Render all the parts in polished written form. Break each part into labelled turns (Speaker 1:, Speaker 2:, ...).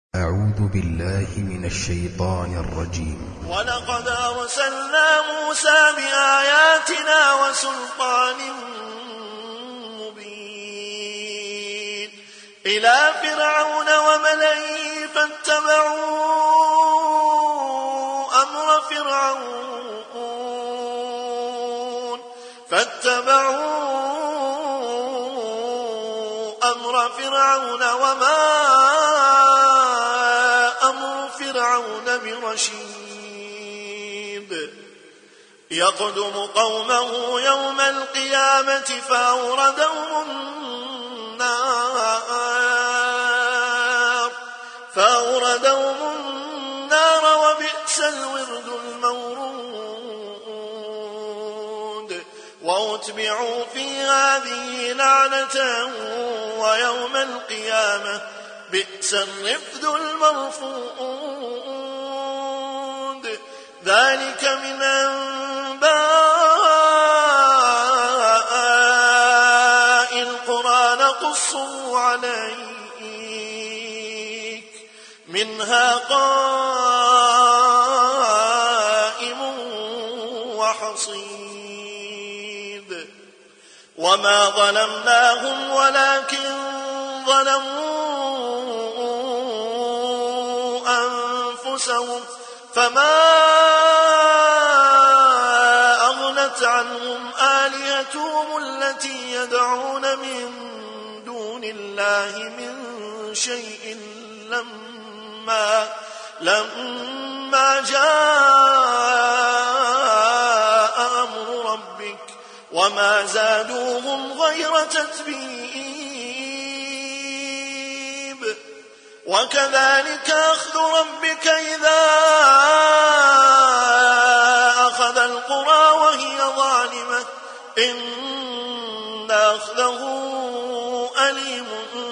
Speaker 1: أعوذ بالله من الشيطان الرجيم.
Speaker 2: ولقد أرسلنا موسى بآياتنا وسلطان مبين إلى فرعون وملئه فاتبعوا أمر فرعون وما أمر فرعون برشيد يقدم قومه يوم القيامة فأوردهم النار وبئس الورد المورود وأتبعوا في هذه لعنة ويوم القيامة بئس الرفد المرفود ذلك من أنباء القرى نقصه عليك منها قائم وحصيد وما ظلمناهم ولكن ظلموا أنفسهم فما أغنت عنهم آلهتهم التي يدعون من دون الله من شيء لما جاء أمر ربك وما زادوهم غير تتبيب وكذلك أخذ ربك إذا أخذ القرى وهي ظالمة إن أخذه أليم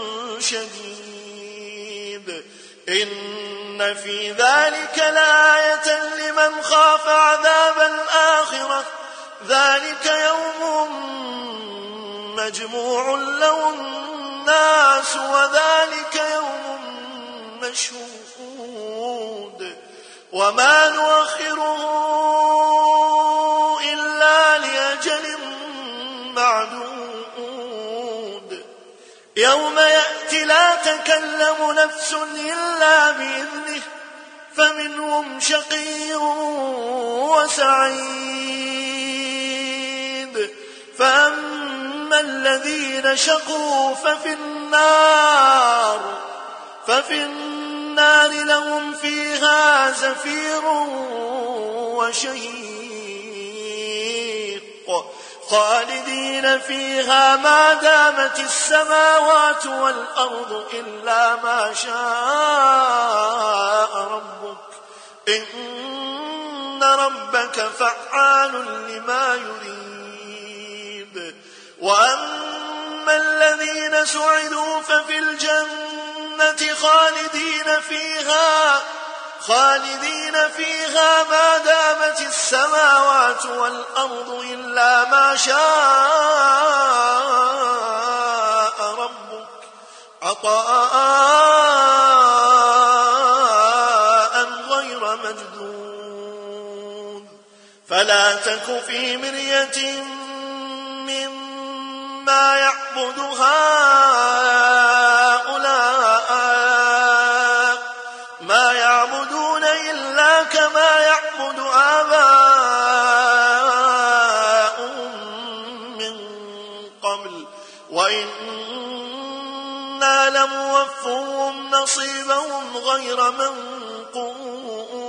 Speaker 2: شديد إن في ذلك لآية لمن خاف عذاب الآخرة ذلك يوم مجموع له الناس وذلك يوم مشهود وما نؤخره إلا لأجل معدود يوم يأتي لا تكلم نفس إلا بإذنه فمنهم شقي وسعيد فأما الذين شقوا ففي النار لهم فيها زفير وشهيق خالدين فيها ما دامت السماوات والأرض إلا ما شاء ربك إن ربك فعال لما يريد وأما الذين سعدوا ففي الجنة خالدين فيها ما دامت السماوات والأرض إلا ما شاء ربك عطاء غير مجدود فلا تك في مرية مما يعبد هؤلاء ما يعبدون إلا كما يعبد آباؤهم من قبل وإنا لموفوهم نصيبهم غير منقوص